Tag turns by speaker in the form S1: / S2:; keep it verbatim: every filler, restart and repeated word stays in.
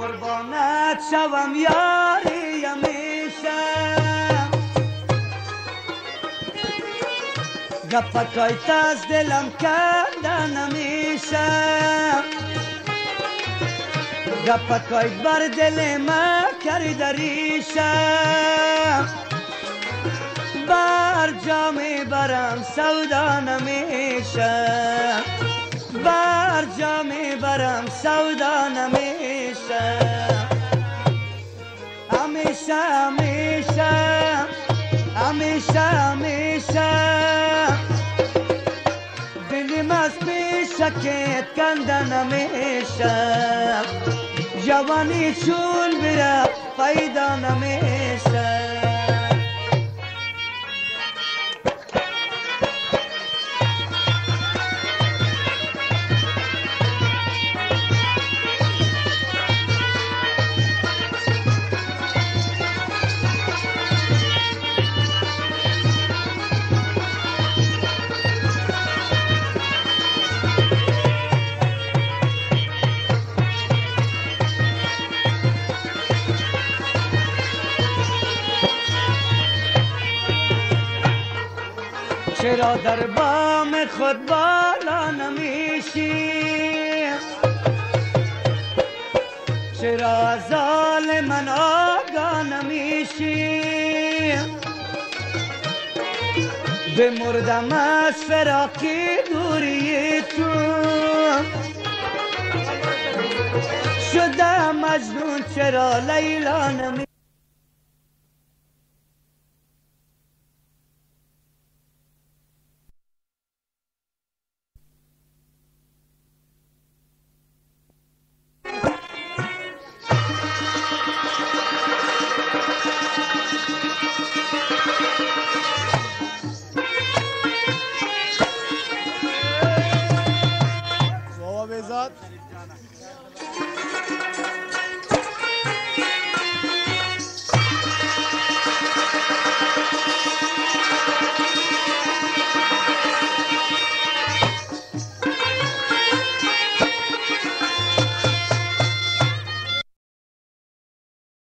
S1: قربانت شوم یاری همیشه گپکایت از دلم کردن همیشه گپکایت بر دل ما کرده ریشه بر جا می برم سودا نمیشه بر جا می برم سودا نمیشه همیشه همیشه همیشه همیشه دلیم از پیشکت کنده نمیشه جوانی چون بره پیدا نمیشه چرا در بام خود بالا نمیشی چرا از حال من آگاه نمیشی بمردم از فراقی دوری تو شدم مجنون چرا لیلا نمیشی